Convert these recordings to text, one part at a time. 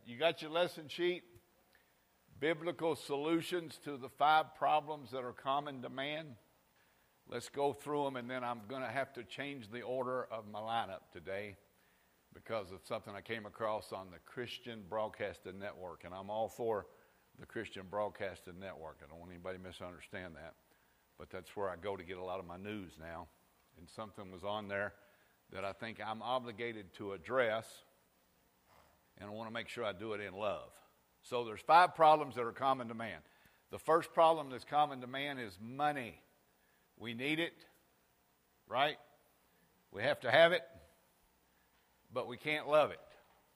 You got your lesson sheet? Biblical solutions to the 5 problems that are common to man. Let's go through them, and then I'm going to have to change the order of my lineup today because of something I came across on the Christian Broadcasting Network, and I'm all for the Christian Broadcasting Network. I don't want anybody to misunderstand that, but that's where I go to get a lot of my news now, and something was on there that I think I'm obligated to address, and I want to make sure I do it in love. So there's 5 problems that are common to man. The first problem that's common to man is money. We need it, right? We have to have it, but we can't love it.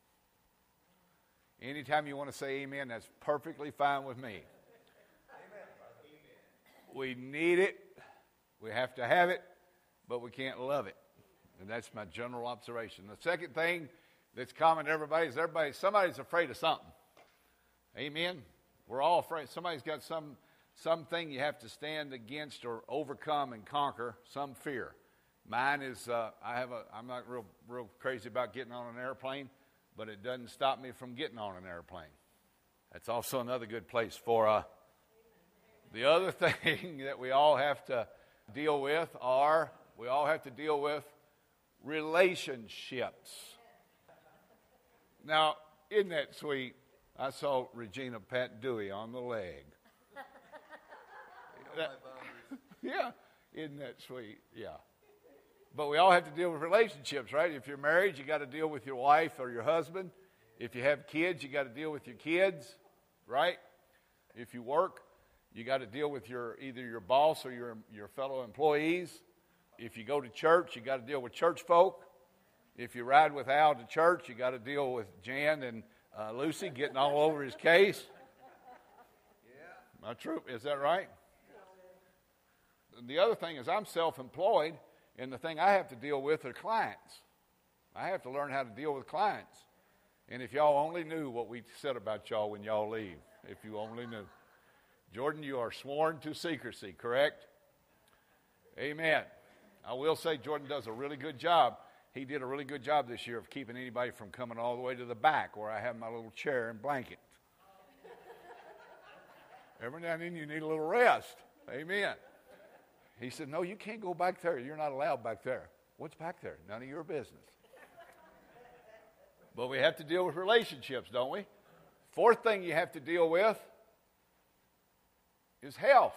Anytime you want to say amen, that's perfectly fine with me. Amen. We need it, we have to have it, but we can't love it. And that's my general observation. The second thing that's common to everybody is somebody's afraid of something. Amen? We're all afraid. Somebody's got something you have to stand against or overcome and conquer, some fear. Mine is, I'm not real crazy about getting on an airplane, but it doesn't stop me from getting on an airplane. That's also another good place for the other thing that we all have to deal with relationships. Now, isn't that sweet? I saw Regina pat Dewey on the leg. Yeah, isn't that sweet? Yeah. But we all have to deal with relationships, right? If you're married, you got to deal with your wife or your husband. If you have kids, you got to deal with your kids, right? If you work, you got to deal with either your boss or your fellow employees. If you go to church, you got to deal with church folk. If you ride with Al to church, you got to deal with Jan and Lucy getting all over his case. Yeah. My troop, is that right? The other thing is I'm self-employed, and the thing I have to deal with are clients. I have to learn how to deal with clients. And if y'all only knew what we said about y'all when y'all leave, if you only knew. Jordan, you are sworn to secrecy, correct? Amen. I will say Jordan does a really good job. He did a really good job this year of keeping anybody from coming all the way to the back where I have my little chair and blanket. Every now and then you need a little rest. Amen. He said, no, you can't go back there. You're not allowed back there. What's back there? None of your business. But we have to deal with relationships, don't we? Fourth thing you have to deal with is health.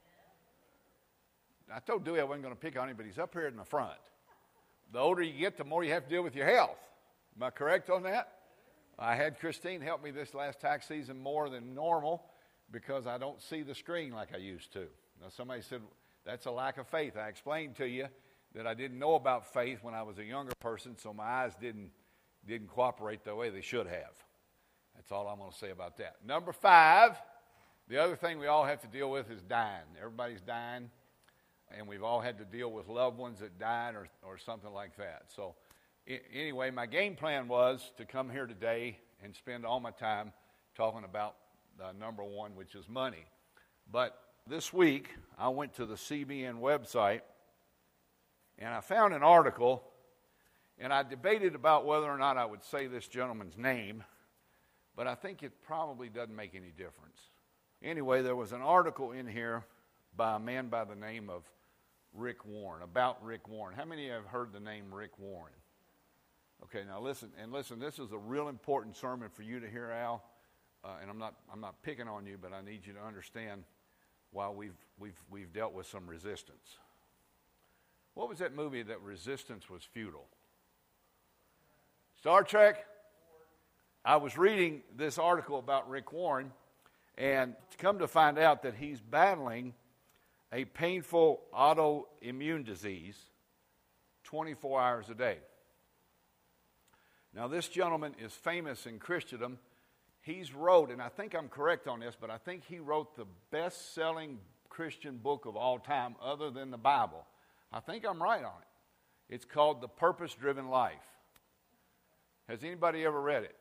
I told Dewey I wasn't going to pick on him, but he's up here in the front. The older you get, the more you have to deal with your health. Am I correct on that? I had Christine help me this last tax season more than normal because I don't see the screen like I used to. Now, somebody said, that's a lack of faith. I explained to you that I didn't know about faith when I was a younger person, so my eyes didn't cooperate the way they should have. That's all I'm going to say about that. Number 5, the other thing we all have to deal with is dying. Everybody's dying. And we've all had to deal with loved ones that died or something like that. So anyway, my game plan was to come here today and spend all my time talking about number 1, which is money. But this week, I went to the CBN website, and I found an article, and I debated about whether or not I would say this gentleman's name, but I think it probably doesn't make any difference. Anyway, there was an article in here by a man by the name of Rick Warren, about Rick Warren. How many have heard the name Rick Warren? Okay, now listen, this is a real important sermon for you to hear, Al, and I'm not picking on you, but I need you to understand why we've dealt with some resistance. What was that movie that resistance was futile? Star Trek? I was reading this article about Rick Warren, and come to find out that he's battling a painful autoimmune disease 24 hours a day. Now, this gentleman is famous in Christendom. He's wrote, and I think I'm correct on this, but I think he wrote the best-selling Christian book of all time other than the Bible. I think I'm right on it. It's called The Purpose-Driven Life. Has anybody ever read it?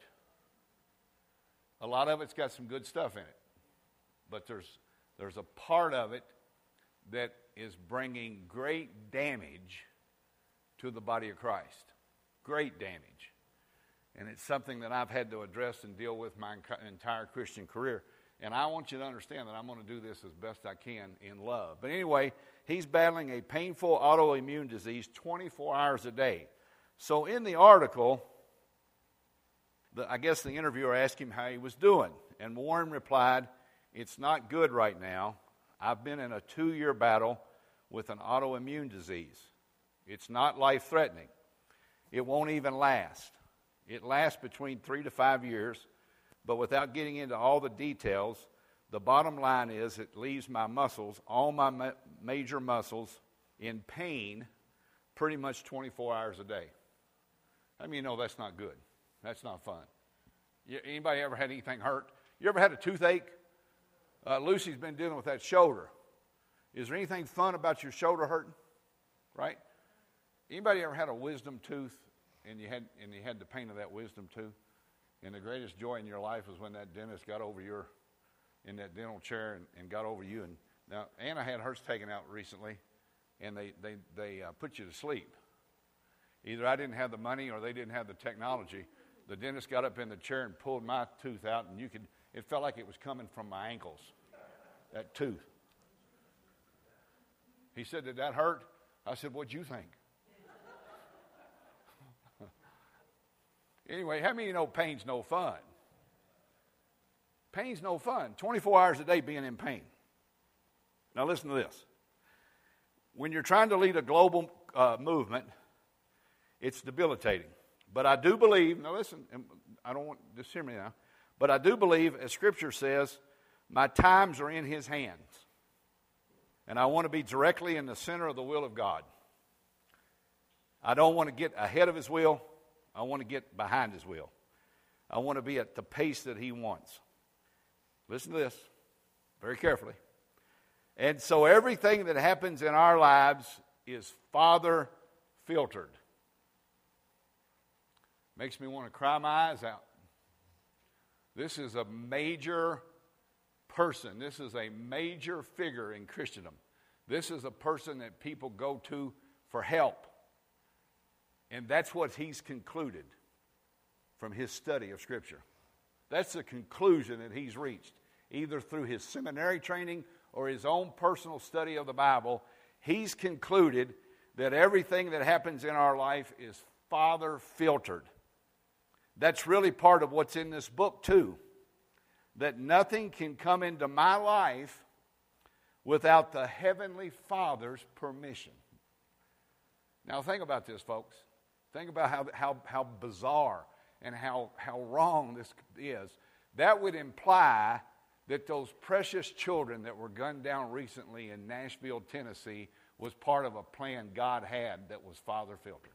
A lot of it's got some good stuff in it. But there's a part of it that is bringing great damage to the body of Christ. Great damage. And it's something that I've had to address and deal with my entire Christian career. And I want you to understand that I'm going to do this as best I can in love. But anyway, he's battling a painful autoimmune disease 24 hours a day. So in the article, I guess the interviewer asked him how he was doing. And Warren replied, "It's not good right now. I've been in a 2-year battle with an autoimmune disease. It's not life-threatening. It won't even last. It lasts between 3 to 5 years. But without getting into all the details, the bottom line is it leaves my muscles, all my major muscles, in pain pretty much 24 hours a day." I mean, you know that's not good. That's not fun. Anybody ever had anything hurt? You ever had a toothache? Lucy's been dealing with that shoulder. Is there anything fun about your shoulder hurting? Right? Anybody ever had a wisdom tooth and you had the pain of that wisdom tooth? And the greatest joy in your life was when that dentist got over in that dental chair and got over you. And now Anna had hers taken out recently, and they put you to sleep. Either I didn't have the money or they didn't have the technology. The dentist got up in the chair and pulled my tooth out, and it felt like it was coming from my ankles, that tooth. He said, "Did that hurt?" I said, "What'd you think?" Anyway, how many of you know pain's no fun? Pain's no fun. 24 hours a day being in pain. Now listen to this. When you're trying to lead a global movement, it's debilitating. But I do believe, now listen, I don't want, just hear me now. But I do believe, as Scripture says, my times are in His hands. And I want to be directly in the center of the will of God. I don't want to get ahead of His will. I want to get behind His will. I want to be at the pace that He wants. Listen to this very carefully. And so everything that happens in our lives is Father filtered. Makes me want to cry my eyes out. This is a major person. This is a major figure in Christendom. This is a person that people go to for help. And that's what he's concluded from his study of Scripture. That's the conclusion that he's reached, either through his seminary training or his own personal study of the Bible. He's concluded that everything that happens in our life is Father filtered. That's really part of what's in this book too. That nothing can come into my life without the Heavenly Father's permission. Now think about this, folks. Think about how bizarre and how wrong this is. That would imply that those precious children that were gunned down recently in Nashville, Tennessee, was part of a plan God had that was Father filtered.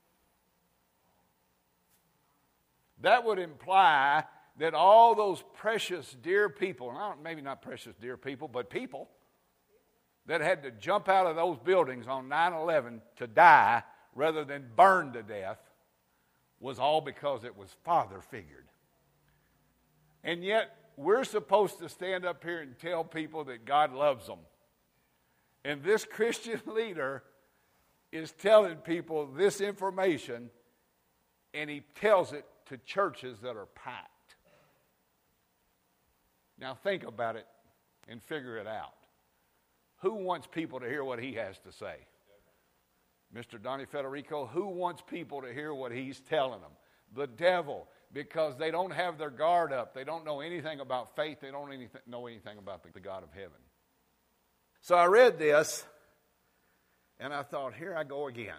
That would imply that all those precious dear people, maybe not precious dear people, but people that had to jump out of those buildings on 9/11 to die rather than burn to death, was all because it was Father figured. And yet, we're supposed to stand up here and tell people that God loves them. And this Christian leader is telling people this information, and he tells it to churches that are packed. Now think about it and figure it out. Who wants people to hear what he has to say? Mr. Donnie Federico, who wants people to hear what he's telling them? The devil, because they don't have their guard up. They don't know anything about faith. They don't know anything about the God of heaven. So I read this, and I thought, here I go again.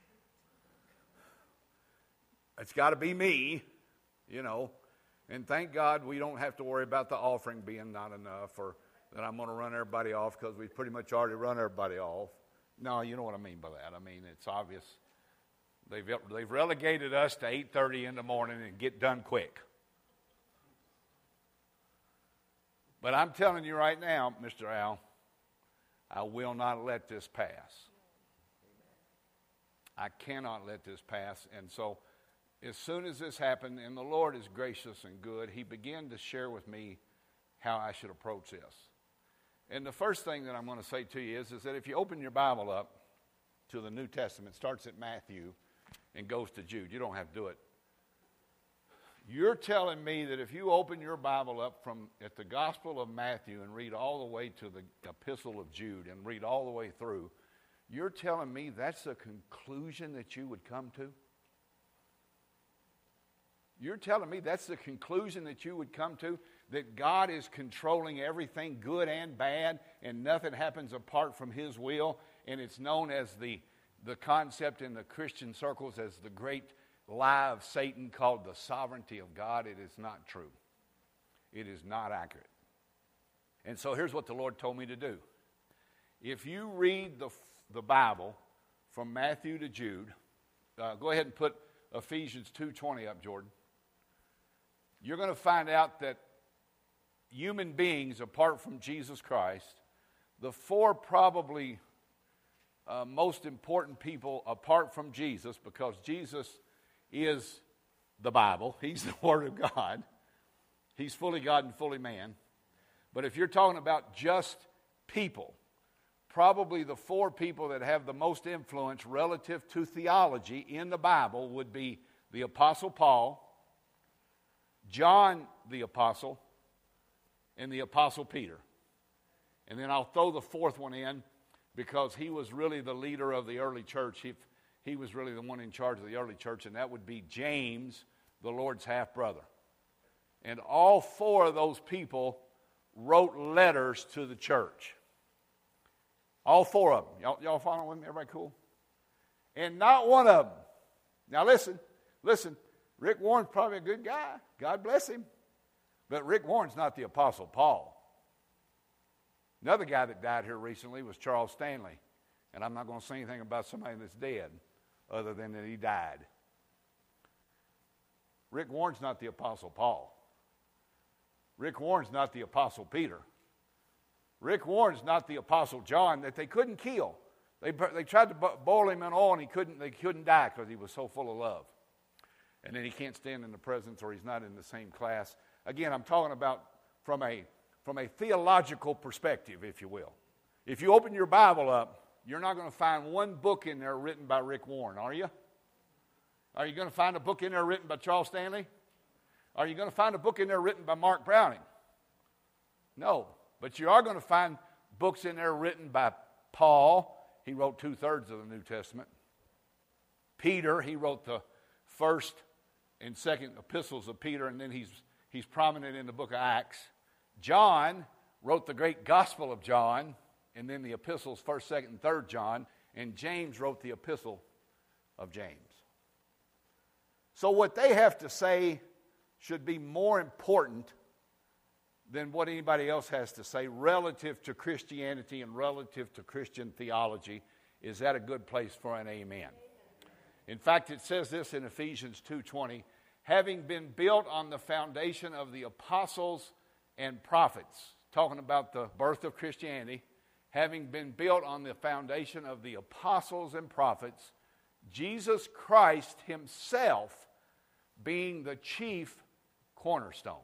It's got to be me, you know. And thank God we don't have to worry about the offering being not enough, or that I'm going to run everybody off because we've pretty much already run everybody off. No, you know what I mean by that. I mean, it's obvious. They've relegated us to 8:30 in the morning and get done quick. But I'm telling you right now, Mr. Al, I will not let this pass. I cannot let this pass. And so as soon as this happened, and the Lord is gracious and good, He began to share with me how I should approach this. And the first thing that I'm going to say to you is that if you open your Bible up to the New Testament, it starts at Matthew and goes to Jude. You don't have to do it You're telling me that if you open your Bible up at the Gospel of Matthew and read all the way to the Epistle of Jude and read all the way through, you're telling me that's the conclusion that you would come to? You're telling me that's the conclusion that you would come to? That God is controlling everything, good and bad, and nothing happens apart from His will, and it's known as the concept in the Christian circles as the great lie of Satan called the sovereignty of God. It is not true. It is not accurate. And so here's what the Lord told me to do. If you read the Bible from Matthew to Jude, go ahead and put Ephesians 2:20 up, Jordan. You're going to find out that human beings, apart from Jesus Christ, the four probably most important people apart from Jesus, because Jesus is the Bible. He's the Word of God. He's fully God and fully man. But if you're talking about just people, probably the four people that have the most influence relative to theology in the Bible would be the Apostle Paul, John the Apostle, and the Apostle Peter. And then I'll throw the fourth one in because he was really the leader of the early church. He was really the one in charge of the early church, and that would be James, the Lord's half-brother. And all four of those people wrote letters to the church. All four of them. Y'all following with me? Everybody cool? And not one of them. Now listen. Rick Warren's probably a good guy. God bless him. But Rick Warren's not the Apostle Paul. Another guy that died here recently was Charles Stanley. And I'm not going to say anything about somebody that's dead other than that he died. Rick Warren's not the Apostle Paul. Rick Warren's not the Apostle Peter. Rick Warren's not the Apostle John that they couldn't kill. They tried to boil him in oil and they couldn't die because he was so full of love. And then he can't stand in the presence, or he's not in the same class. Again, I'm talking about from a theological perspective, if you will. If you open your Bible up, you're not going to find one book in there written by Rick Warren, are you? Are you going to find a book in there written by Charles Stanley? Are you going to find a book in there written by Mark Browning? No. But you are going to find books in there written by Paul. He wrote 2/3 of the New Testament. Peter, he wrote the first and second epistles of Peter, and then he's prominent in the book of Acts. John wrote the great Gospel of John, and then the epistles, 1st, 2nd, and 3rd John, and James wrote the epistle of James. So what they have to say should be more important than what anybody else has to say relative to Christianity and relative to Christian theology. Is that a good place for an amen? In fact, it says this in Ephesians 2:20, having been built on the foundation of the apostles and prophets, talking about the birth of Christianity, having been built on the foundation of the apostles and prophets, Jesus Christ himself being the chief cornerstone.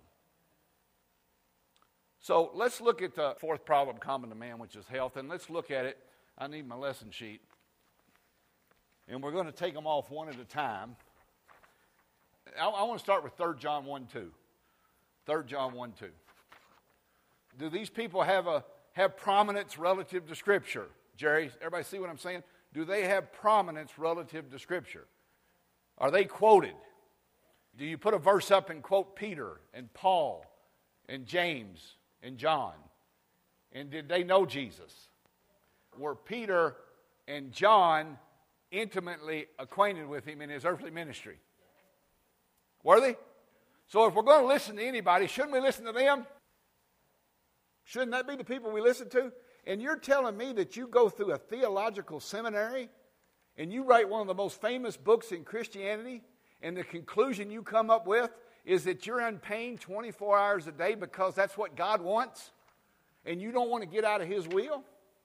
So let's look at the fourth problem common to man, which is health, and let's look at it. I need my lesson sheet. And we're going to take them off one at a time. I want to start with 3 John 1:2. 3 John 1:2. Do these people have prominence relative to Scripture? Jerry, everybody see what I'm saying? Do they have prominence relative to Scripture? Are they quoted? Do you put a verse up and quote Peter and Paul and James and John? And did they know Jesus? Were Peter and John intimately acquainted with him in his earthly ministry? Were they? So if we're going to listen to anybody, shouldn't we listen to them? Shouldn't that be the people we listen to? And you're telling me that you go through a theological seminary and you write one of the most famous books in Christianity, and the conclusion you come up with is that you're in pain 24 hours a day because that's what God wants, and you don't want to get out of His will?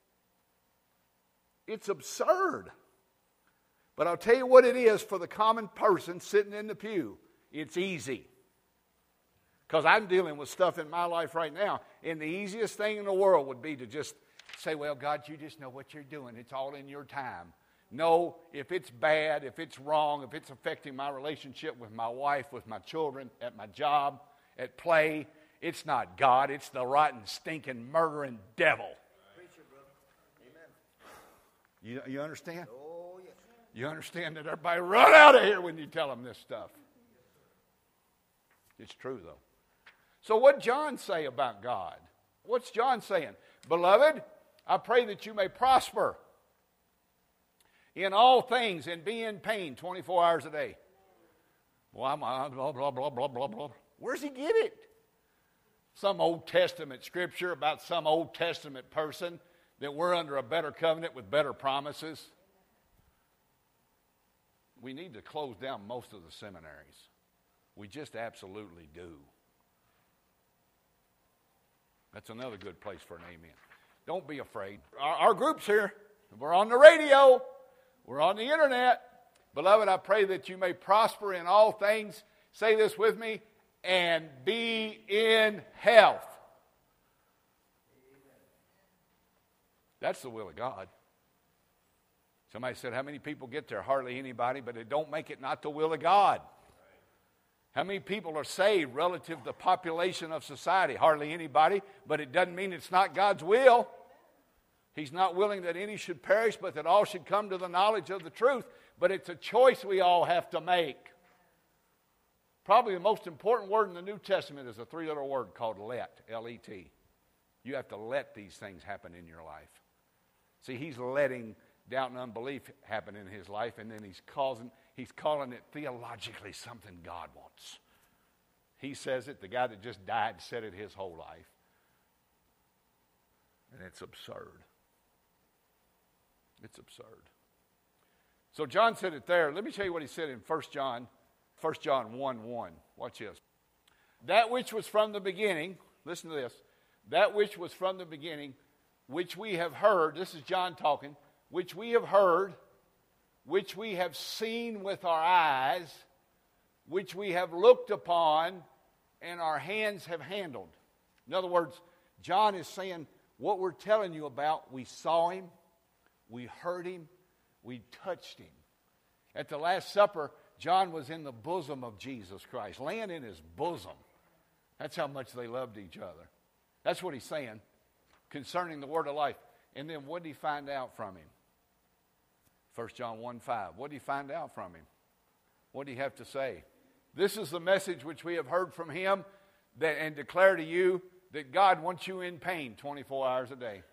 It's absurd. But I'll tell you what it is for the common person sitting in the pew. It's easy. Because I'm dealing with stuff in my life right now, and the easiest thing in the world would be to just say, well, God, you just know what you're doing. It's all in your time. know if it's bad, if it's wrong, if it's affecting my relationship with my wife, with my children, at my job, at play, it's not God. It's the rotten, stinking, murdering devil. You understand? Oh, yes. You understand that everybody run out of here when you tell them this stuff. It's true, though. So what John say about God? What's John saying? Beloved, I pray that you may prosper in all things and be in pain 24 hours a day. Well, I'm blah, blah, blah, blah, blah, blah. Where's he get it? Some Old Testament scripture about some Old Testament person that we're under a better covenant with better promises. We need to close down most of the seminaries. We just absolutely do. That's another good place for an amen. Don't be afraid. Our group's here. We're on the radio. We're on the internet. Beloved, I pray that you may prosper in all things. Say this with me. And be in health. That's the will of God. Somebody said, how many people get there? Hardly anybody, but it don't make it not the will of God. How many people are saved relative to the population of society? Hardly anybody, but it doesn't mean it's not God's will. He's not willing that any should perish, but that all should come to the knowledge of the truth. But it's a choice we all have to make. Probably the most important word in the New Testament is a three-letter word called let, L-E-T. You have to let these things happen in your life. See, he's letting doubt and unbelief happen in his life, and then he's calling it theologically something God wants. He says it. The guy that just died said it his whole life. And it's absurd. It's absurd. So John said it there. Let me tell you what he said in 1 John 1:1. Watch this. That which was from the beginning, listen to this. That which was from the beginning, which we have heard, this is John talking, which we have heard, which we have seen with our eyes, which we have looked upon, and our hands have handled. In other words, John is saying, what we're telling you about, we saw him, we heard him, we touched him. At the Last Supper, John was in the bosom of Jesus Christ, laying in his bosom. That's how much they loved each other. That's what he's saying concerning the word of life. And then what did he find out from him? 1 John 1:5. What did he find out from him? What did he have to say? This is the message which we have heard from him and declare to you that God wants you in pain 24 hours a day.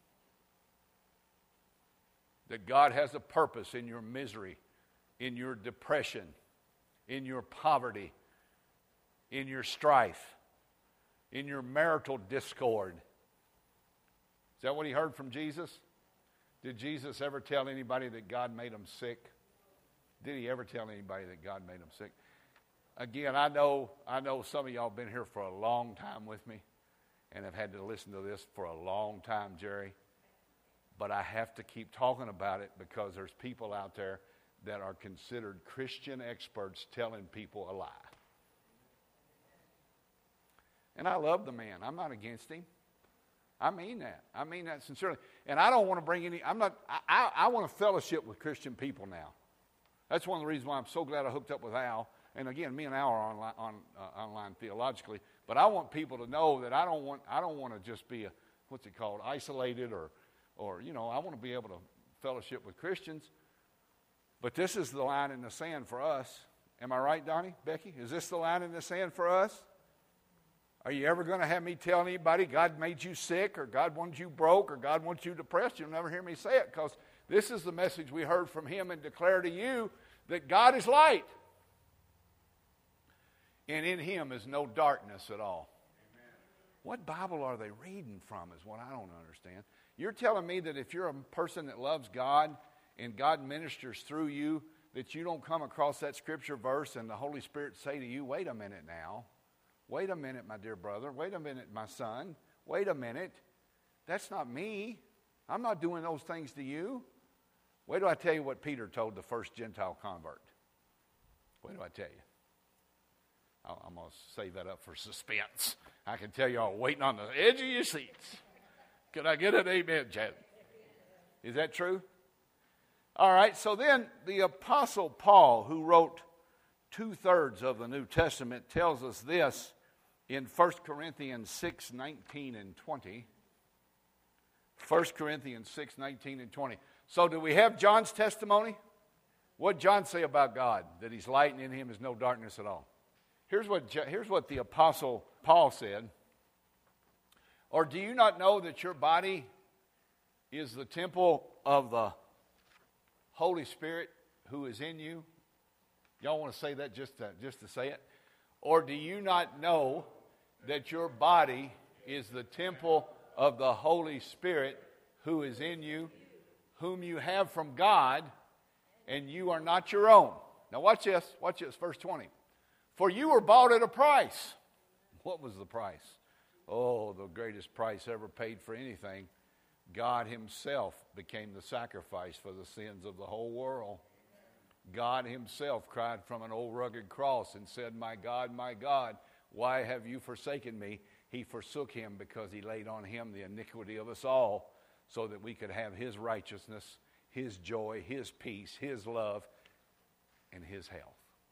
That God has a purpose in your misery, in your depression, in your poverty, in your strife, in your marital discord. Is that what he heard from Jesus? Did Jesus ever tell anybody that God made him sick? Did he ever tell anybody that God made him sick? Again, I know some of y'all have been here for a long time with me and have had to listen to this for a long time, Jerry. But I have to keep talking about it because there's people out there that are considered Christian experts telling people a lie. And I love the man. I'm not against him. I mean that. I mean that sincerely. And I don't want to bring any, I want to fellowship with Christian people now. That's one of the reasons why I'm so glad I hooked up with Al. And again, me and Al are online theologically. But I want people to know that I don't want to just be isolated or you know, I want to be able to fellowship with Christians. But this is the line in the sand for us. Am I right, Donnie, Becky? Is this the line in the sand for us? Are you ever going to have me tell anybody God made you sick or God wants you broke or God wants you depressed? You'll never hear me say it because this is the message we heard from him and declare to you that God is light. And in him is no darkness at all. Amen. What Bible are they reading from is what I don't understand. You're telling me that if you're a person that loves God and God ministers through you, that you don't come across that scripture verse and the Holy Spirit say to you, wait a minute now. Wait a minute, my dear brother. Wait a minute, my son. Wait a minute. That's not me. I'm not doing those things to you. Wait till I tell you what Peter told the first Gentile convert. Wait till I tell you. I'm going to save that up for suspense. I can tell you all waiting on the edge of your seats. Can I get an amen, Chad? Is that true? All right, so then the Apostle Paul, who wrote 2/3 of the New Testament, tells us this in 1 Corinthians 6:19 and 20. 1 Corinthians 6:19 and 20. So do we have John's testimony? What did John say about God? That he's light and in him is no darkness at all. Here's what the Apostle Paul said. Or do you not know that your body is the temple of the Holy Spirit who is in you? Y'all want to say that just to say it? Or do you not know that your body is the temple of the Holy Spirit who is in you, whom you have from God, and you are not your own? Now watch this, verse 20. For you were bought at a price. What was the price? Oh, the greatest price ever paid for anything. God himself became the sacrifice for the sins of the whole world. God himself cried from an old rugged cross and said, my God, why have you forsaken me? He forsook him because he laid on him the iniquity of us all, so that we could have his righteousness, his joy, his peace, his love, and his health.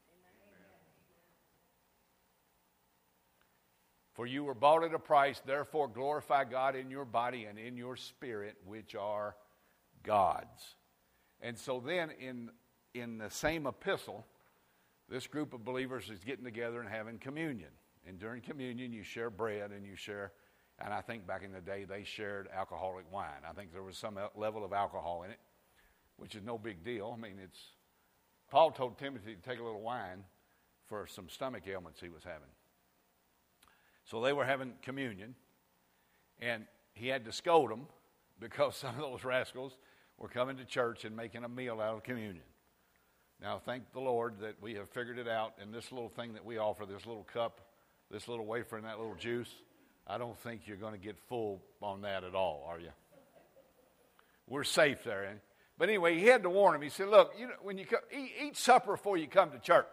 For you were bought at a price, therefore glorify God in your body and in your spirit, which are God's. And so then in the same epistle, this group of believers is getting together and having communion. And during communion, you share bread and you share, and I think back in the day they shared alcoholic wine. I think there was some level of alcohol in it, which is no big deal. I mean, Paul told Timothy to take a little wine for some stomach ailments he was having. So they were having communion, and he had to scold them because some of those rascals were coming to church and making a meal out of communion. Now, thank the Lord that we have figured it out, and this little thing that we offer, this little cup, this little wafer and that little juice, I don't think you're going to get full on that at all, are you? We're safe there. But anyway, he had to warn him. He said, look, when you come, eat supper before you come to church.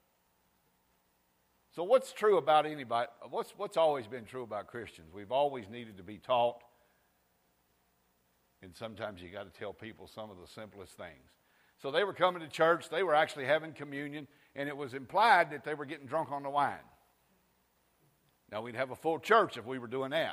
So what's true about anybody? What's always been true about Christians? We've always needed to be taught, and sometimes you got to tell people some of the simplest things. So they were coming to church. They were actually having communion, and it was implied that they were getting drunk on the wine. Now, we'd have a full church if we were doing that.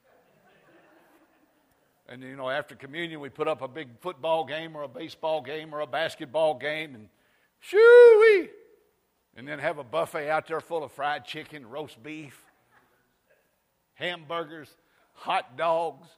And, after communion, we put up a big football game or a baseball game or a basketball game, and shoo-wee! And then have a buffet out there full of fried chicken, roast beef, hamburgers, hot dogs.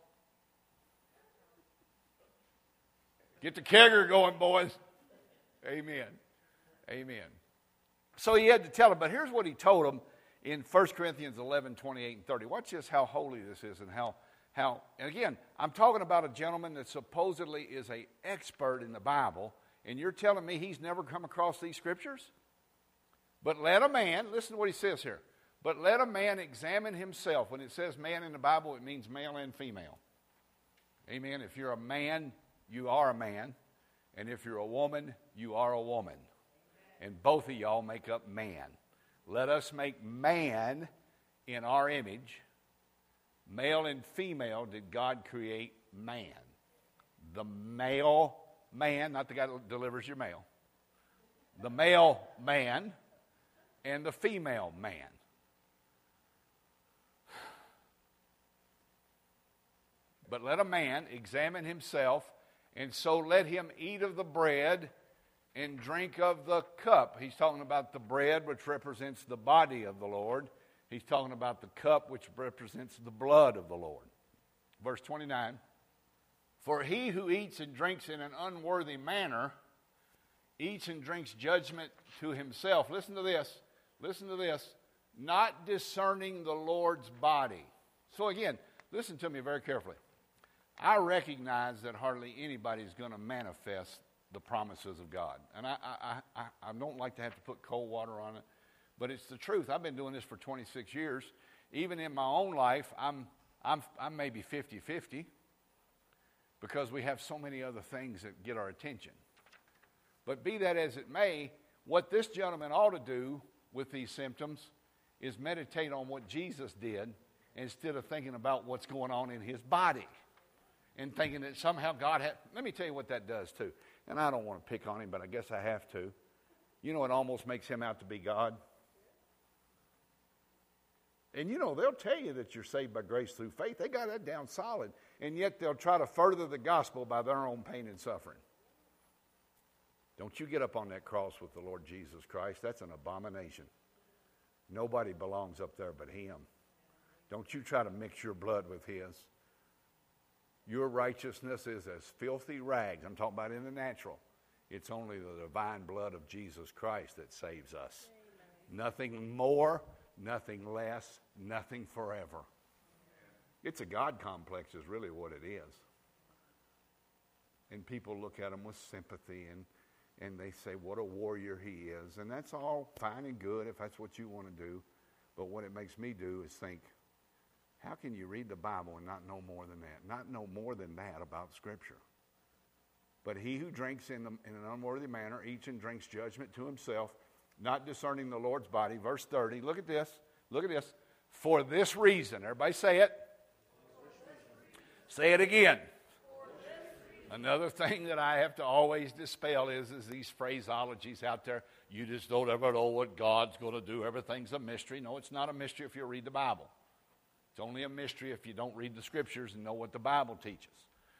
Get the kegger going, boys. Amen. Amen. So he had to tell them, but here's what he told them in 1 Corinthians 11, 28 and 30. Watch this, how holy this is, and how, and again, I'm talking about a gentleman that supposedly is an expert in the Bible, and you're telling me he's never come across these scriptures? But let a man, listen to what he says here, but let a man examine himself. When it says man in the Bible, it means male and female. Amen. If you're a man, you are a man. And if you're a woman, you are a woman. And both of y'all make up man. Let us make man in our image. Male and female did God create man. The male man, not the guy that delivers your mail. The male man and the female man. But let a man examine himself, and so let him eat of the bread and drink of the cup. He's talking about the bread, which represents the body of the Lord. He's talking about the cup, which represents the blood of the Lord. Verse 29, for he who eats and drinks in an unworthy manner eats and drinks judgment to himself. Listen to this. Listen to this. Not discerning the Lord's body. So again, listen to me very carefully. I recognize that hardly anybody is going to manifest the promises of God. And I don't like to have to put cold water on it, but it's the truth. I've been doing this for 26 years. Even in my own life, I'm maybe 50-50 because we have so many other things that get our attention. But be that as it may, what this gentleman ought to do with these symptoms is meditate on what Jesus did instead of thinking about what's going on in his body and thinking that somehow God had. Let me tell you what that does too. and I don't want to pick on him, but I guess I have to. You know, it almost makes him out to be God. And you know, they'll tell you that you're saved by grace through faith. They got that down solid. And yet they'll try to further the gospel by their own pain and suffering. Don't you get up on that cross with the Lord Jesus Christ. That's an abomination. Nobody belongs up there but him. Don't you try to mix your blood with his. Your righteousness is as filthy rags. I'm talking about in the natural. It's only the divine blood of Jesus Christ that saves us. Amen. Nothing more, nothing less, nothing forever. It's a God complex is really what it is. And people look at him with sympathy and they say, what a warrior he is. And that's all fine and good if that's what you want to do. But what it makes me do is think, how can you read the Bible and not know more than that? Not know more than that about Scripture. But he who drinks in an unworthy manner eats and drinks judgment to himself, not discerning the Lord's body. Verse 30, look at this. Look at this. For this reason. Everybody say it. Say it again. Another thing that I have to always dispel is these phraseologies out there. You just don't ever know what God's going to do. Everything's a mystery. No, it's not a mystery if you read the Bible. It's only a mystery if you don't read the Scriptures and know what the Bible teaches.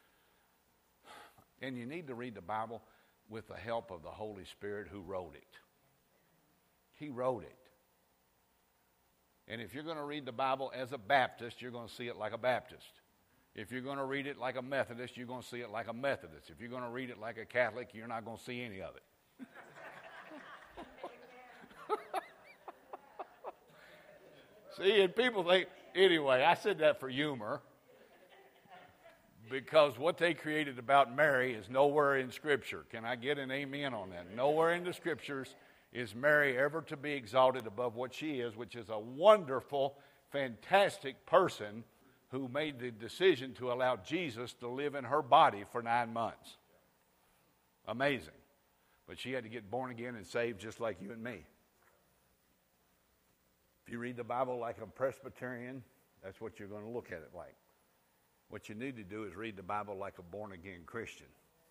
And you need to read the Bible with the help of the Holy Spirit who wrote it. He wrote it. And if you're going to read the Bible as a Baptist, you're going to see it like a Baptist. If you're going to read it like a Methodist, you're going to see it like a Methodist. If you're going to read it like a Catholic, you're not going to see any of it. See, and people think, anyway, I said that for humor. Because what they created about Mary is nowhere in Scripture. Can I get an amen on that? Nowhere in the Scriptures is Mary ever to be exalted above what she is, which is a wonderful, fantastic person who made the decision to allow Jesus to live in her body for 9 months. Amazing. But she had to get born again and saved just like you and me. If you read the Bible like a Presbyterian, that's what you're going to look at it like. What you need to do is read the Bible like a born-again Christian.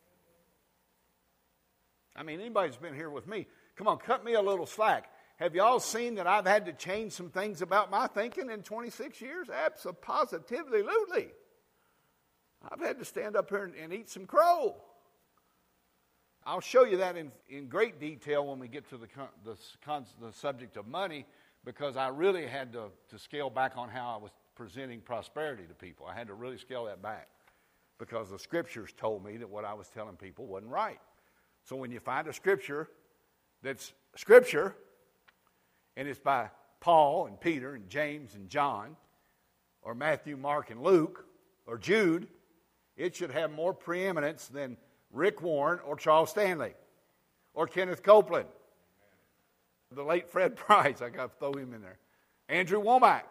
I mean, anybody who's been here with me, come on, cut me a little slack. Have y'all seen that I've had to change some things about my thinking in 26 years? Positively. I've had to stand up here and eat some crow. I'll show you that in great detail when we get to the subject of money, because I really had to scale back on how I was presenting prosperity to people. I had to really scale that back because the Scriptures told me that what I was telling people wasn't right. So when you find a Scripture that's Scripture, and it's by Paul and Peter and James and John, or Matthew, Mark, and Luke, or Jude, it should have more preeminence than Rick Warren or Charles Stanley or Kenneth Copeland. The late Fred Price, I got to throw him in there. Andrew Womack.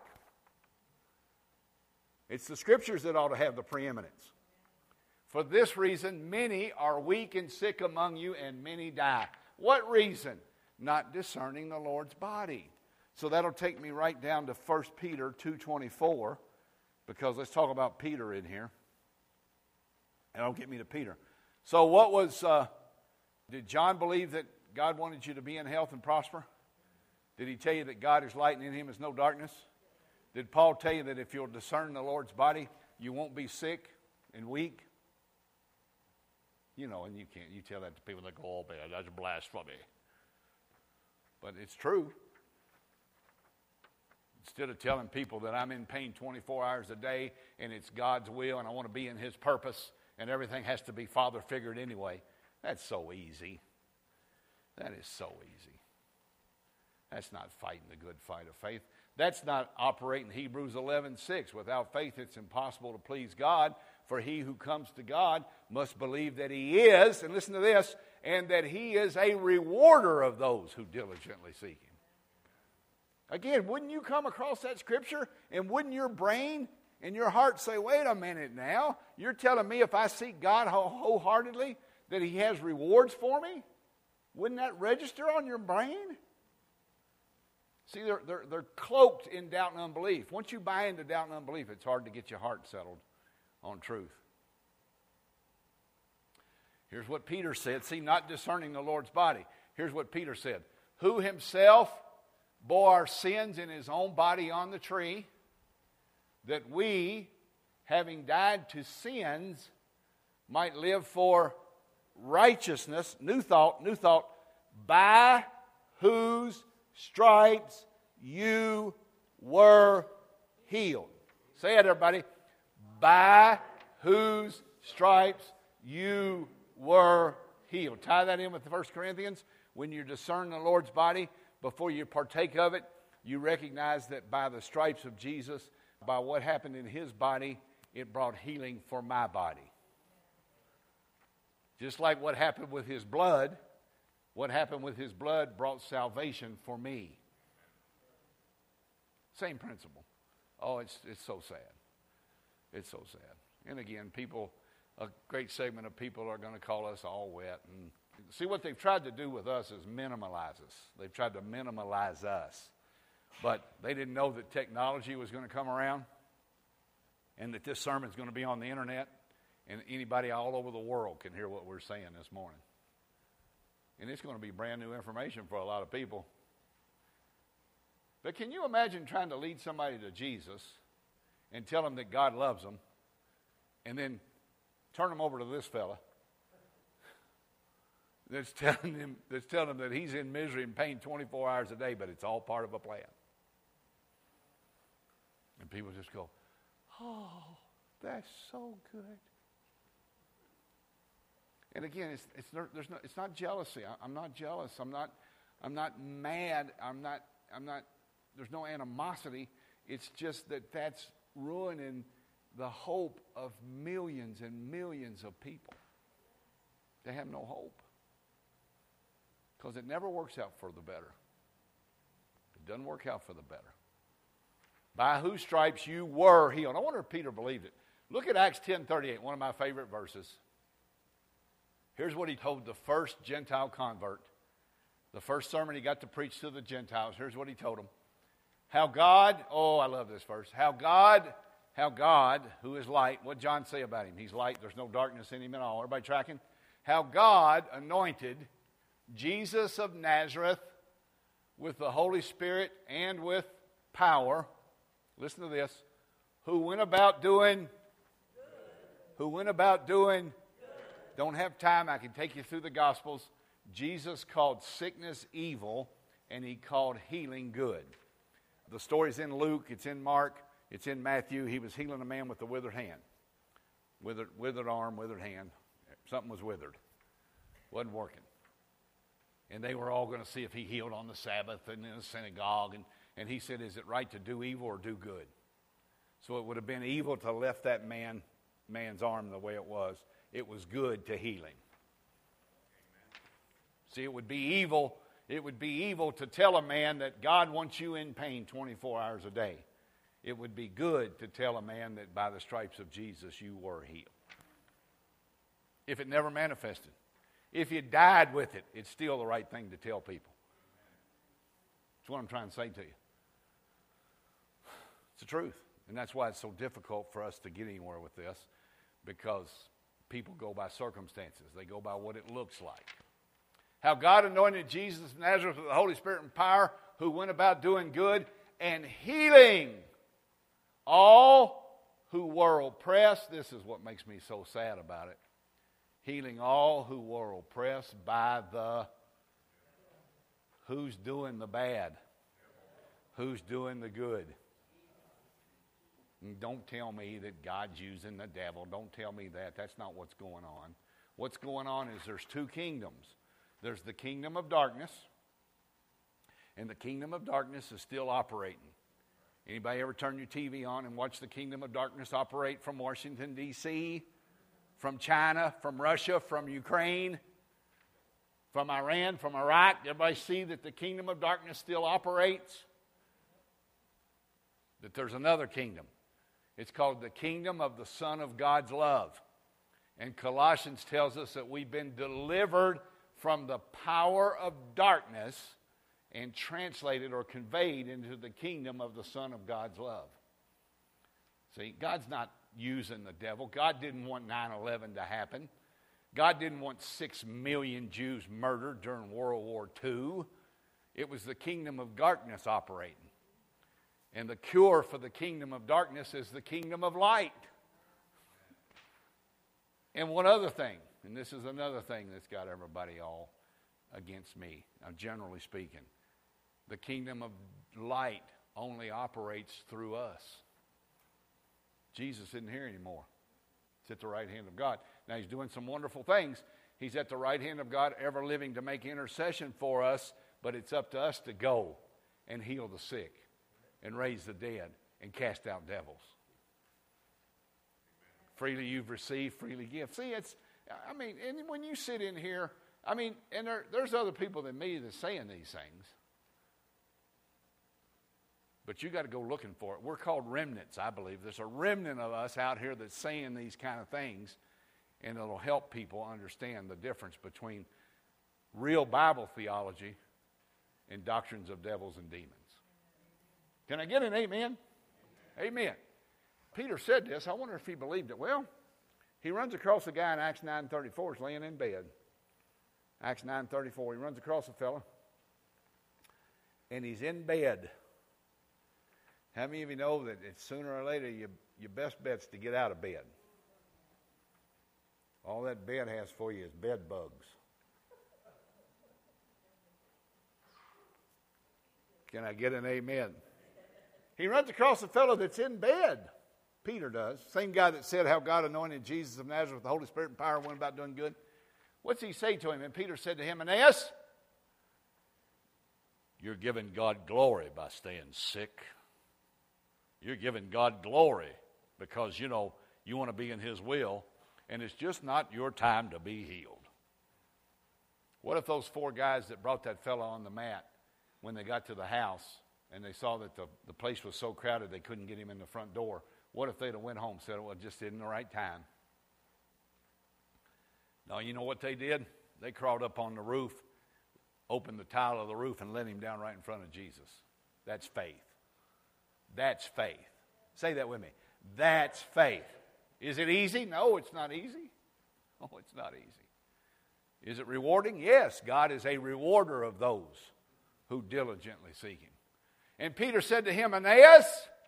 It's the Scriptures that ought to have the preeminence. For this reason, many are weak and sick among you, and many die. What reason? Not discerning the Lord's body. So that'll take me right down to 1 Peter 2:24, because let's talk about Peter in here. And it'll get me to Peter. So what was, did John believe that God wanted you to be in health and prosper? Did he tell you that God is light and in him is no darkness? Did Paul tell you that if you'll discern the Lord's body, you won't be sick and weak? You know, and you tell that to people that go, oh man, that's blasphemy. But it's true. Instead of telling people that I'm in pain 24 hours a day and it's God's will and I want to be in his purpose and everything has to be Father figured anyway, that's so easy. That is so easy. That's not fighting the good fight of faith. That's not operating Hebrews 11:6. Without faith it's impossible to please God, for he who comes to God must believe that he is, and listen to this, and that he is a rewarder of those who diligently seek him. Again, wouldn't you come across that scripture and wouldn't your brain and your heart say, wait a minute now, you're telling me if I seek God wholeheartedly that he has rewards for me? Wouldn't that register on your brain? See, they're cloaked in doubt and unbelief. Once you buy into doubt and unbelief, it's hard to get your heart settled on truth. Here's what Peter said. See, not discerning the Lord's body. Here's what Peter said. Who himself bore our sins in his own body on the tree, that we, having died to sins, might live for righteousness. New thought. By whose stripes you were healed. Say it, everybody. By whose stripes you were healed. Tie that in with the 1 Corinthians. When you discern the Lord's body, before you partake of it, you recognize that by the stripes of Jesus, by what happened in his body, it brought healing for my body. Just like what happened with his blood, what happened with his blood brought salvation for me. Same principle. Oh, it's so sad. It's so sad. And again, a great segment of people are going to call us all wet. And see, what they've tried to do with us is minimalize us. They've tried to minimalize us. But they didn't know that technology was going to come around and that this sermon's going to be on the internet and anybody all over the world can hear what we're saying this morning. And it's going to be brand new information for a lot of people. But can you imagine trying to lead somebody to Jesus and tell them that God loves them and then turn them over to this fella that's telling them that he's in misery and pain 24 hours a day, but it's all part of a plan. And people just go, oh, that's so good. And again, it's not jealousy. I'm not jealous. I'm not mad. There's no animosity. It's just that's ruining the hope of millions and millions of people. They have no hope. Because it never works out for the better. It doesn't work out for the better. By whose stripes you were healed. I wonder if Peter believed it. Look at Acts 10:38, one of my favorite verses. Here's what he told the first Gentile convert. The first sermon he got to preach to the Gentiles. Here's what he told them. How God, I love this verse. How God, who is light, what did John say about him? He's light, there's no darkness in him at all. Everybody tracking? How God anointed Jesus of Nazareth with the Holy Spirit and with power. Listen to this. Who went about doing? Don't have time. I can take you through the Gospels. Jesus called sickness evil, and he called healing good. The story's in Luke. It's in Mark. It's in Matthew. He was healing a man with a withered hand. Withered arm, withered hand. Something was withered. Wasn't working. And they were all going to see if he healed on the Sabbath and in the synagogue. And he said, is it right to do evil or do good? So it would have been evil to left that man's arm the way it was. It was good to heal him. See, it would be evil. It would be evil to tell a man that God wants you in pain 24 hours a day. It would be good to tell a man that by the stripes of Jesus you were healed. If it never manifested. If you died with it, it's still the right thing to tell people. That's what I'm trying to say to you. It's the truth. And that's why it's so difficult for us to get anywhere with this, because people go by circumstances. They go by what it looks like. How God anointed Jesus of Nazareth with the Holy Spirit and power, who went about doing good and healing all who were oppressed. This is what makes me so sad about it. Healing all who were oppressed by the... Who's doing the bad? Who's doing the good? And don't tell me that God's using the devil. Don't tell me that. That's not what's going on. What's going on is there's two kingdoms. There's the kingdom of darkness, and the kingdom of darkness is still operating. Anybody ever turn your TV on and watch the kingdom of darkness operate from Washington, D.C., from China, from Russia, from Ukraine, from Iran, from Iraq? Everybody see that the kingdom of darkness still operates? That there's another kingdom. It's called the kingdom of the Son of God's love. And Colossians tells us that we've been delivered from the power of darkness and translated or conveyed into the kingdom of the Son of God's love. See, God's not using the devil. God didn't want 9/11 to happen. God didn't want 6 million Jews murdered during World War II. It was the kingdom of darkness operating. And the cure for the kingdom of darkness is the kingdom of light. And one other thing, and this is another thing that's got everybody all against me, generally speaking. The kingdom of light only operates through us. Jesus isn't here anymore. He's at the right hand of God. Now, he's doing some wonderful things. He's at the right hand of God, ever living to make intercession for us, but it's up to us to go and heal the sick and raise the dead and cast out devils. Freely you've received, freely give. See, and when you sit in here, and there's other people than me that's saying these things. But you got to go looking for it. We're called remnants, I believe. There's a remnant of us out here that's saying these kind of things, and it'll help people understand the difference between real Bible theology and doctrines of devils and demons. Can I get an amen? Amen. Peter said this. I wonder if he believed it. Well, he runs across a guy in Acts 9:34 is laying in bed. Acts 9:34. He runs across a fella, and he's in bed. How many of you know that it's sooner or later your best bet's to get out of bed? All that bed has for you is bed bugs. Can I get an amen? He runs across a fellow that's in bed. Peter does. Same guy that said how God anointed Jesus of Nazareth with the Holy Spirit and power and went about doing good. What's he say to him? And Peter said to him, Aeneas, you're giving God glory by staying sick. You're giving God glory because, you want to be in his will, and it's just not your time to be healed. What if those 4 guys that brought that fellow on the mat, when they got to the house and they saw that the place was so crowded they couldn't get him in the front door, what if they'd have went home and said, well, it just isn't the right time? No, you know what they did? They crawled up on the roof, opened the tile of the roof, and let him down right in front of Jesus. That's faith. That's faith. Say that with me. That's faith. Is it easy? No, it's not easy. Oh, it's not easy. Is it rewarding? Yes, God is a rewarder of those who diligently seek him. And Peter said to him, Aeneas,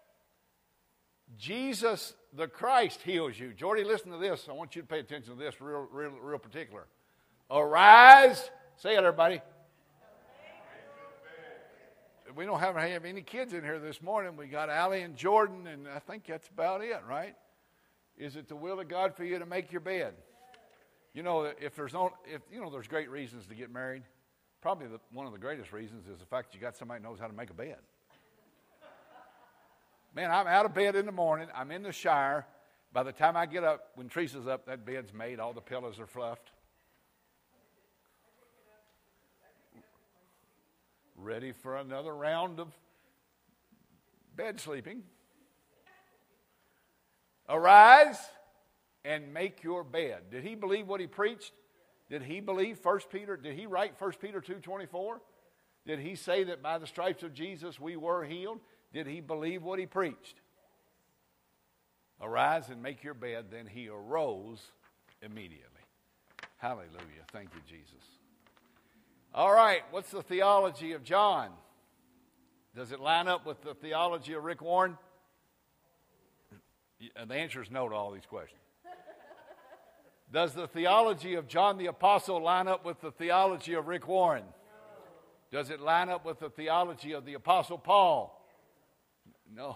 Jesus the Christ heals you. Jordy, listen to this. I want you to pay attention to this real particular. Arise. Say it, everybody. We don't have any kids in here this morning. We got Allie and Jordan, and I think that's about it, right? Is it the will of God for you to make your bed? There's great reasons to get married. Probably one of the greatest reasons is the fact that you got somebody who knows how to make a bed. Man, I'm out of bed in the morning. I'm in the shower. By the time I get up, when Teresa's up, that bed's made. All the pillows are fluffed. Ready for another round of bed sleeping. Arise and make your bed. Did he believe what he preached? Did he believe 1 Peter? Did he write 1 Peter 2:24? Did he say that by the stripes of Jesus we were healed? Did he believe what he preached? Arise and make your bed. Then he arose immediately. Hallelujah. Thank you, Jesus. All right, what's the theology of John? Does it line up with the theology of Rick Warren? The answer is no to all these questions. Does the theology of John the Apostle line up with the theology of Rick Warren? No. Does it line up with the theology of the Apostle Paul? No.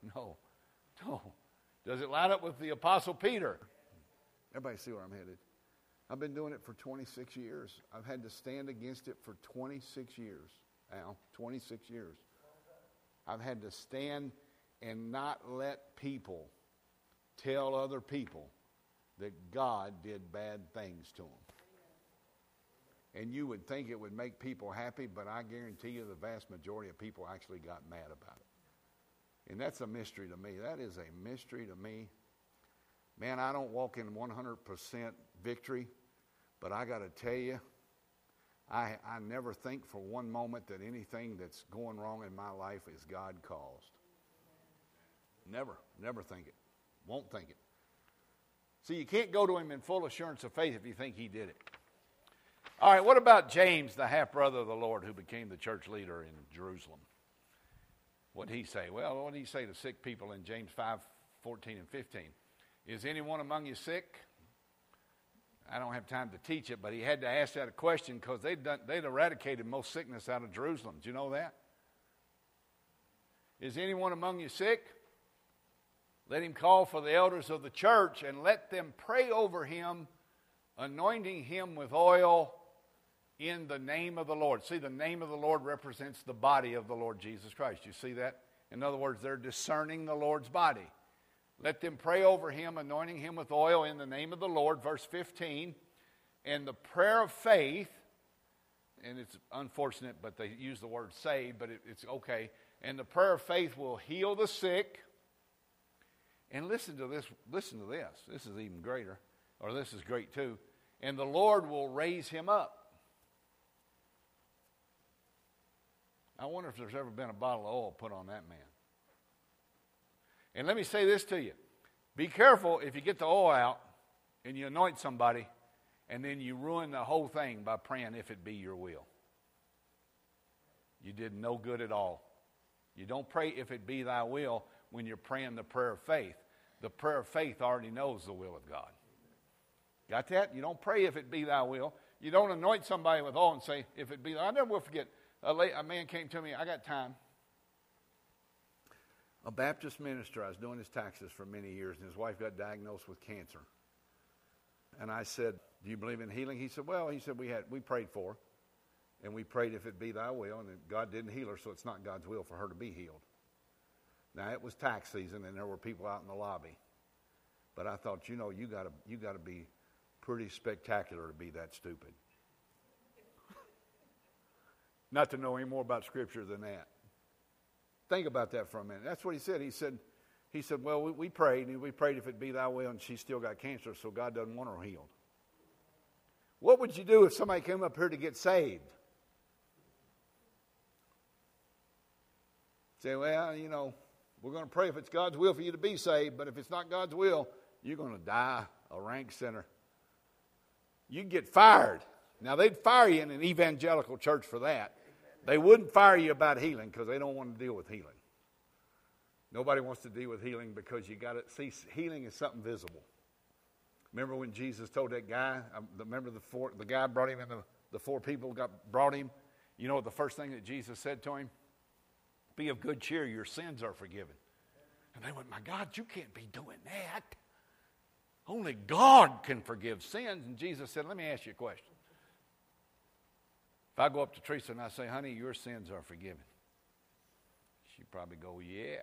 Does it line up with the Apostle Peter? Everybody see where I'm headed? I've been doing it for 26 years. I've had to stand against it for 26 years. Al, 26 years. I've had to stand and not let people tell other people that God did bad things to them. And you would think it would make people happy, but I guarantee you the vast majority of people actually got mad about it. And that's a mystery to me. That is a mystery to me. Man, I don't walk in 100% victory, but I got to tell you, I never think for one moment that anything that's going wrong in my life is God caused. Never think it. Won't think it. So you can't go to him in full assurance of faith if you think he did it. All right, what about James, the half-brother of the Lord, who became the church leader in Jerusalem? What did he say? Well, what did he say to sick people in James 5:14 and 15? Is anyone among you sick? I don't have time to teach it, but he had to ask that a question because they'd eradicated most sickness out of Jerusalem. Do you know that? Is anyone among you sick? Let him call for the elders of the church and let them pray over him, anointing him with oil in the name of the Lord. See, the name of the Lord represents the body of the Lord Jesus Christ. You see that? In other words, they're discerning the Lord's body. Let them pray over him, anointing him with oil in the name of the Lord. Verse 15, and the prayer of faith, and it's unfortunate, but they use the word save, but it's okay. And the prayer of faith will heal the sick. And listen to this. Listen to this. This is even greater, or this is great too. And the Lord will raise him up. I wonder if there's ever been a bottle of oil put on that man. And let me say this to you. Be careful if you get the oil out and you anoint somebody and then you ruin the whole thing by praying if it be your will. You did no good at all. You don't pray if it be thy will when you're praying the prayer of faith. The prayer of faith already knows the will of God. Got that? You don't pray if it be thy will. You don't anoint somebody with oil and say, if it be thy will. I never will forget, a man came to me, I got time. A Baptist minister, I was doing his taxes for many years, and his wife got diagnosed with cancer. And I said, do you believe in healing? He said, well, we prayed for her, and we prayed if it be thy will, and God didn't heal her, so it's not God's will for her to be healed. Now, it was tax season, and there were people out in the lobby. But I thought, you got to be pretty spectacular to be that stupid. Not to know any more about Scripture than that. Think about that for a minute. That's what he said. He said, well, we prayed, and we prayed if it be thy will, and she still got cancer, so God doesn't want her healed. What would you do if somebody came up here to get saved? Say, well, we're going to pray if it's God's will for you to be saved, but if it's not God's will, you're going to die a rank sinner. You can get fired. Now, they'd fire you in an evangelical church for that. They wouldn't fire you about healing because they don't want to deal with healing. Nobody wants to deal with healing because you got to see healing is something visible. Remember when Jesus told that guy, remember the guy brought him in, the four people brought him. You know what the first thing that Jesus said to him? Be of good cheer, your sins are forgiven. And they went, my God, you can't be doing that. Only God can forgive sins. And Jesus said, let me ask you a question. If I go up to Teresa and I say, honey, your sins are forgiven, she'd probably go, yeah.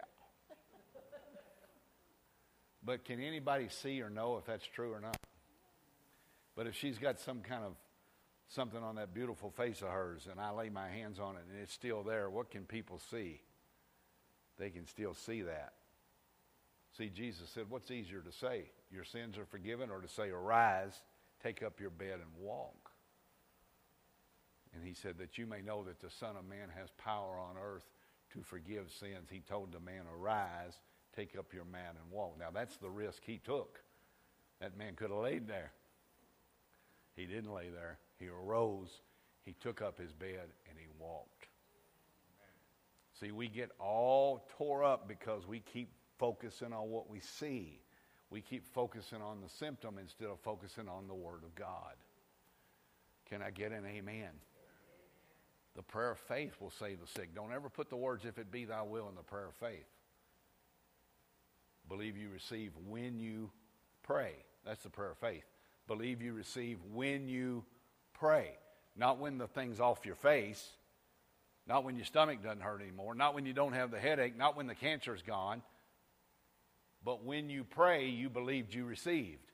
But can anybody see or know if that's true or not? But if she's got some kind of something on that beautiful face of hers and I lay my hands on it and it's still there, what can people see? They can still see that. See, Jesus said, what's easier to say? Your sins are forgiven, or to say, arise, take up your bed and walk? And he said that you may know that the Son of Man has power on earth to forgive sins. He told the man, arise, take up your mat and walk. Now, that's the risk he took. That man could have laid there. He didn't lay there. He arose, he took up his bed, and he walked. See, we get all tore up because we keep focusing on what we see. We keep focusing on the symptom instead of focusing on the Word of God. Can I get an amen? The prayer of faith will save the sick. Don't ever put the words, if it be thy will, in the prayer of faith. Believe you receive when you pray. That's the prayer of faith. Believe you receive when you pray. Not when the thing's off your face. Not when your stomach doesn't hurt anymore. Not when you don't have the headache. Not when the cancer's gone. But when you pray, you believed you received.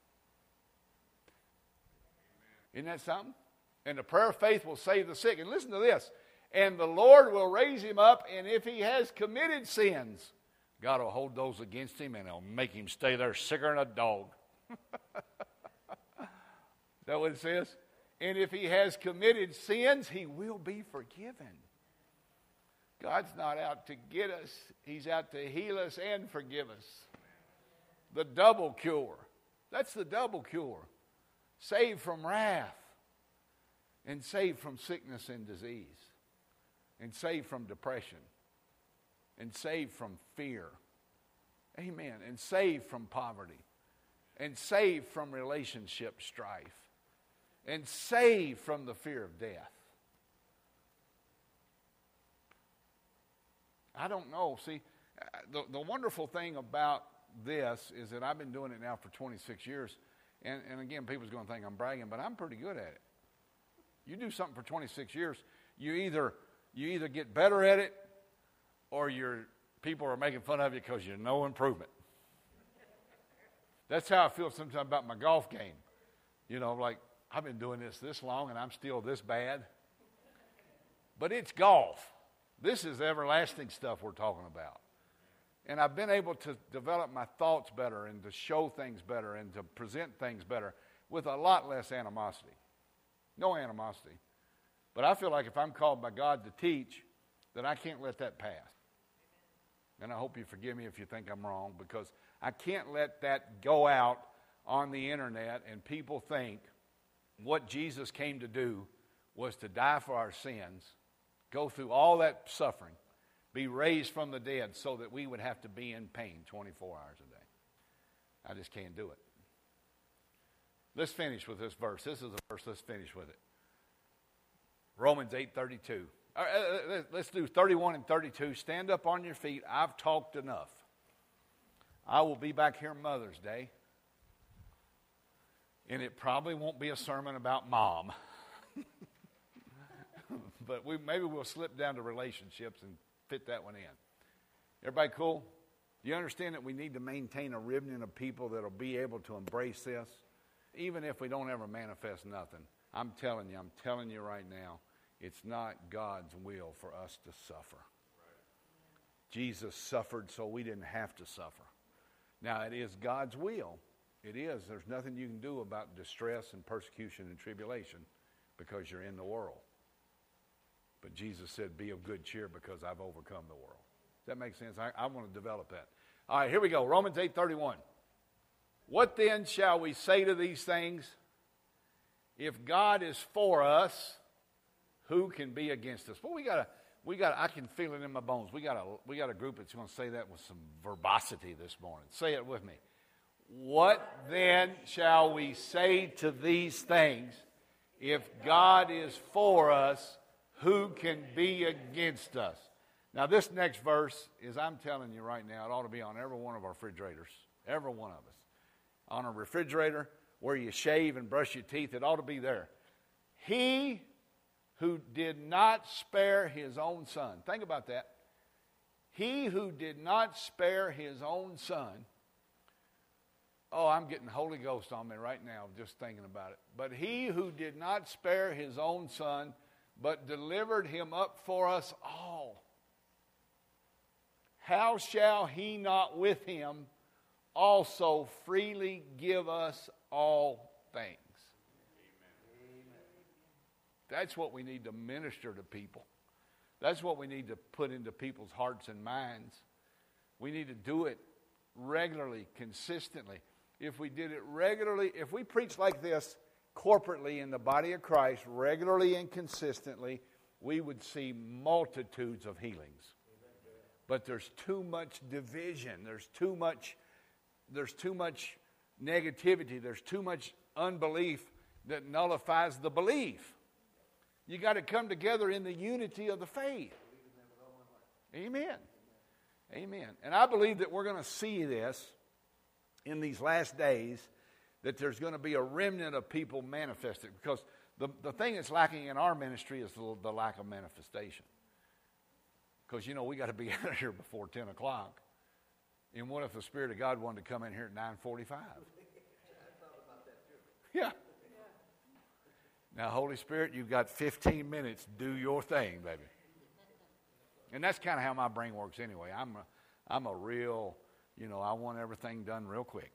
Isn't that something? And the prayer of faith will save the sick. And listen to this. And the Lord will raise him up, and if he has committed sins, God will hold those against him, and he'll make him stay there sicker than a dog. Is that what it says? And if he has committed sins, he will be forgiven. God's not out to get us. He's out to heal us and forgive us. The double cure. That's the double cure. Saved from wrath, and saved from sickness and disease, and saved from depression, and saved from fear. Amen. And saved from poverty, and saved from relationship strife, and saved from the fear of death. I don't know. See, the wonderful thing about this is that I've been doing it now for 26 years. And again, people's going to think I'm bragging, but I'm pretty good at it. You do something for 26 years, you either get better at it, or people are making fun of you because you're no improvement. That's how I feel sometimes about my golf game. You know, like, I've been doing this long, and I'm still this bad. But it's golf. This is everlasting stuff we're talking about. And I've been able to develop my thoughts better and to show things better and to present things better with a lot less animosity. No animosity. But I feel like if I'm called by God to teach, that I can't let that pass. And I hope you forgive me if you think I'm wrong, because I can't let that go out on the internet and people think what Jesus came to do was to die for our sins, go through all that suffering, be raised from the dead so that we would have to be in pain 24 hours a day. I just can't do it. Let's finish with this verse. This is a verse. Let's finish with it. Romans 8:32. Let's do 31 and 32. Stand up on your feet. I've talked enough. I will be back here Mother's Day. And it probably won't be a sermon about mom. But maybe we'll slip down to relationships and fit that one in. Everybody cool? Do you understand that we need to maintain a remnant of people that will be able to embrace this? Even if we don't ever manifest nothing. I'm telling you right now, it's not God's will for us to suffer. Right. Jesus suffered so we didn't have to suffer. Now, it is God's will. It is. There's nothing you can do about distress and persecution and tribulation because you're in the world. But Jesus said, be of good cheer because I've overcome the world. Does that make sense? I want to develop that. All right, here we go. Romans 8:31. What then shall we say to these things? If God is for us, who can be against us? Well, we got. I can feel it in my bones. We got a group that's going to say that with some verbosity this morning. Say it with me. What then shall we say to these things? If God is for us, who can be against us? Now, this next verse is, I'm telling you right now, it ought to be on every one of our refrigerators. Every one of us. On a refrigerator where you shave and brush your teeth, it ought to be there. He who did not spare his own son. Think about that. He who did not spare his own son. Oh, I'm getting Holy Ghost on me right now just thinking about it. But he who did not spare his own son, but delivered him up for us all, how shall he not with him also freely give us all things? Amen. That's what we need to minister to people. That's what we need to put into people's hearts and minds. We need to do it regularly, consistently. If we did it regularly, if we preach like this corporately in the body of Christ, regularly and consistently, we would see multitudes of healings. But there's too much division. There's too much negativity. There's too much unbelief that nullifies the belief. You got to come together in the unity of the faith. Amen. Amen. And I believe that we're going to see this in these last days, that there's going to be a remnant of people manifested. Because the thing that's lacking in our ministry is the lack of manifestation. Because, we got to be out of here before 10 o'clock. And what if the Spirit of God wanted to come in here at 9:45? Yeah. Now, Holy Spirit, you've got 15 minutes. Do your thing, baby. And that's kind of how my brain works anyway. I'm a real, I want everything done real quick.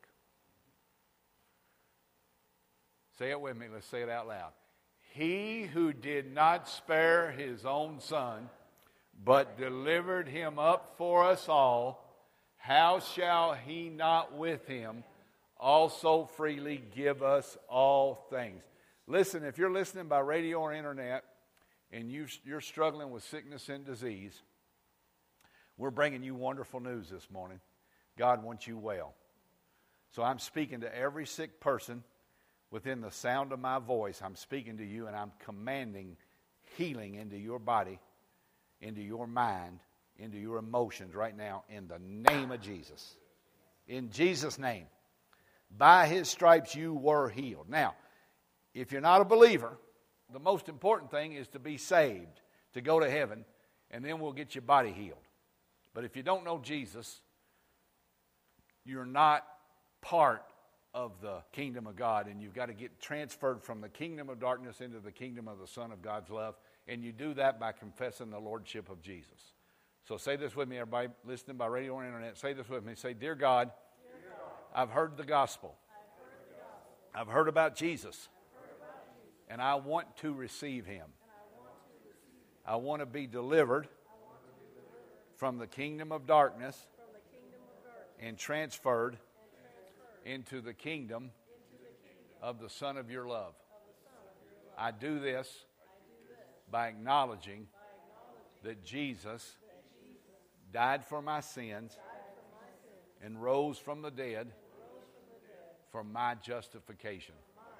Say it with me. Let's say it out loud. He who did not spare his own son, but delivered him up for us all, how shall he not with him also freely give us all things. Listen, if you're listening by radio or internet and you're struggling with sickness and disease, we're bringing you wonderful news this morning. God wants you well. So I'm speaking to every sick person within the sound of my voice. I'm speaking to you and I'm commanding healing into your body, into your mind, into your emotions right now in the name of Jesus. In Jesus' name. By his stripes you were healed. Now, if you're not a believer, the most important thing is to be saved, to go to heaven, and then we'll get your body healed. But if you don't know Jesus, you're not part of the kingdom of God, and you've got to get transferred from the kingdom of darkness into the kingdom of the Son of God's love, and you do that by confessing the lordship of Jesus. So say this with me, everybody listening by radio or internet. Say this with me. Say, Dear God, I've heard the gospel. I've heard about Jesus. And I want to receive him. I want to be delivered from the kingdom of darkness and transferred into the kingdom of the Son of your love. I do this by acknowledging that Jesus died for my sins and rose from the dead for my justification.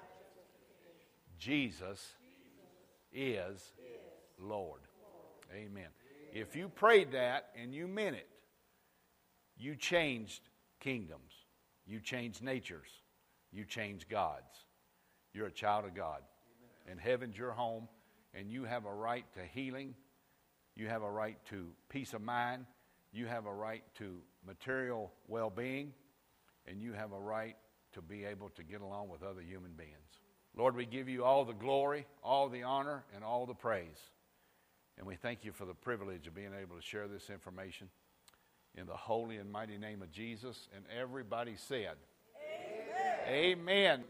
Jesus is Lord. Amen. If you prayed that and you meant it, you changed kingdoms. You changed natures. You changed gods. You're a child of God. And heaven's your home, and you have a right to healing. You have a right to peace of mind. You have a right to material well-being. And you have a right to be able to get along with other human beings. Lord, we give you all the glory, all the honor, and all the praise. And we thank you for the privilege of being able to share this information in the holy and mighty name of Jesus. And everybody said, Amen. Amen.